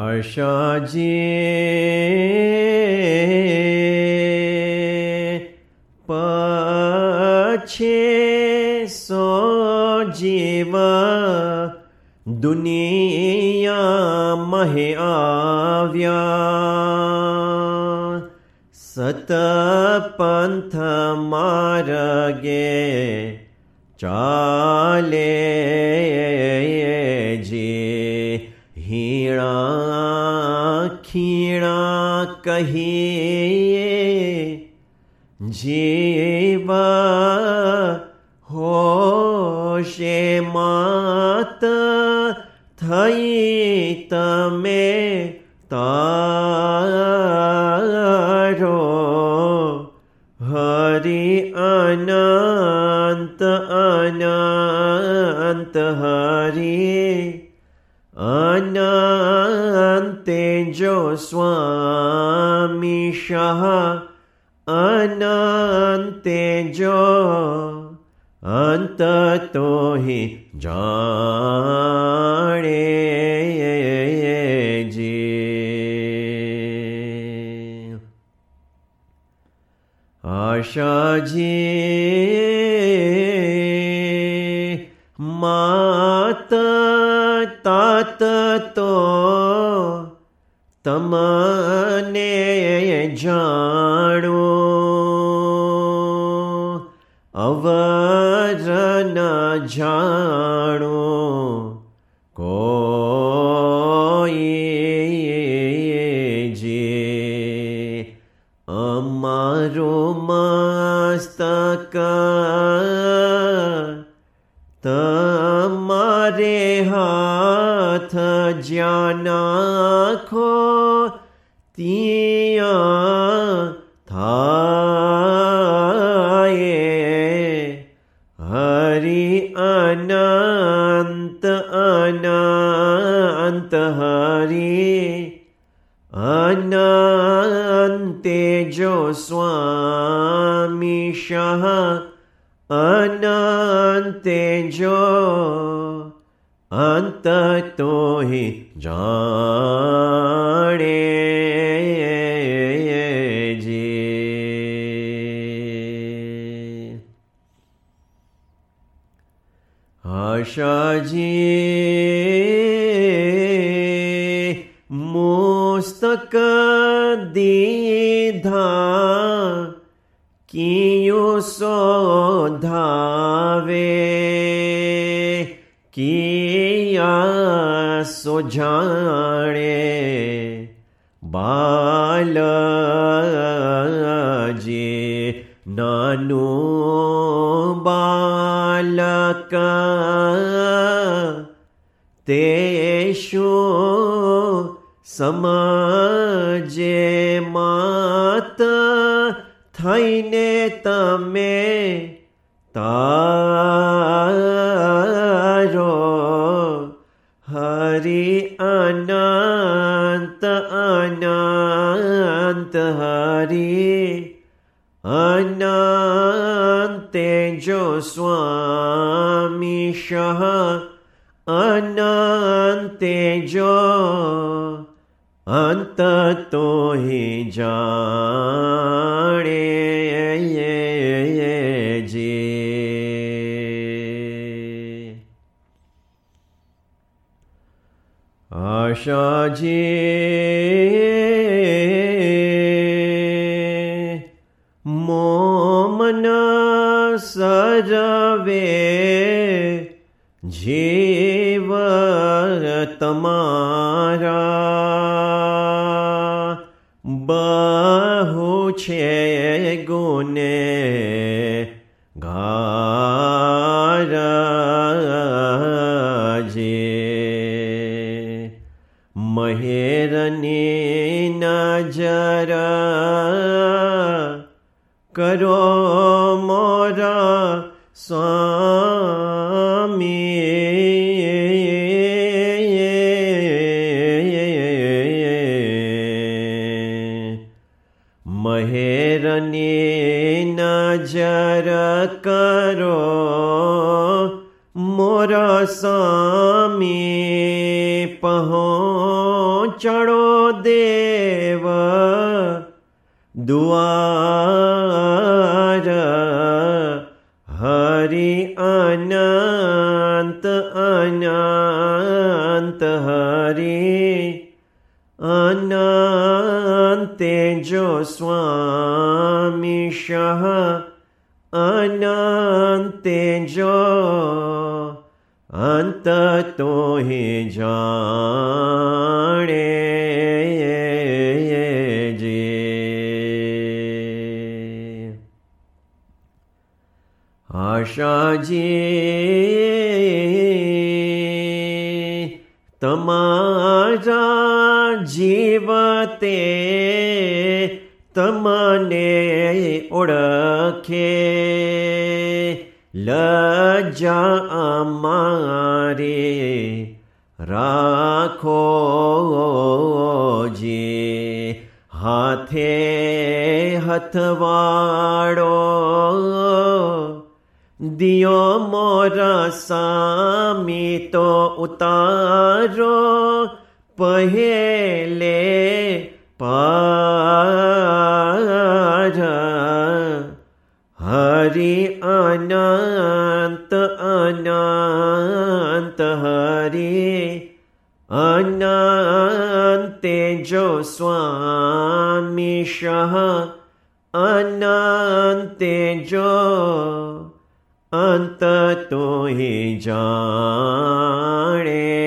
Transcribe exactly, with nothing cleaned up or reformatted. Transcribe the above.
આશાજી પછી સો જીવ દુનિયા મહે આવ્યા, સતપંથ માર્ગે ચાલે જે હીણા ખીણા કહીએ, જીવ હોશે માત થઈ તમે તારો, હરિ અનંત અનંત હરિ અનંતે જો સ્વામી શાહ, અનંતે જો અંત તો હિ જાણે જી. આશાજી માત તાત તો તમને જાણો, અવર ન જાણો કોઈ જે, અમારો મસ્તક તમારે હાથ જ્યાં નાખો ત્યાં થાય, હરિ અનંત અનંત હરિ અનંતે જો સ્વામી શાહ, અનંતે જો અંત તો હિ જાણે જી. આશાજી મુસ્તક દીધા કિયું શોધાવે, કિયા સો જાણે બાલજી, નાનું બાલક તે શું સમજે માત થઈને તમે તારો, હરિ અનંત અનંત હરિ અનંતે જો સ્વામી શાહ, અનંતે જો અંત તો હિ જાણે જી. આશાજી મોમન સર્વે જીવ તમારા, બહુ છે ગુને ગાર જે, મહેરની નજર કરો મોરા સ્વામી, મહેરની નજર કરો મોરા સ્વામી, પહો ચડો દેવ દ્વાર હરિ અનંત અનંત હરિ અનંતે જો સ્વામી શહ અનંતે જો અંત તો હે જાણે જે આશાજી તમારા જીવતે તમને ઓળખે લજ્જા અમારે રાખો જે હાથે હથવાડો દિયો મોરા સામી તો ઉતારો પહેલે પાર હરિ અનંત અનંત હરિ અનંતે જો સ્વામી શહ અનંતે જો અંત તો હે જાણે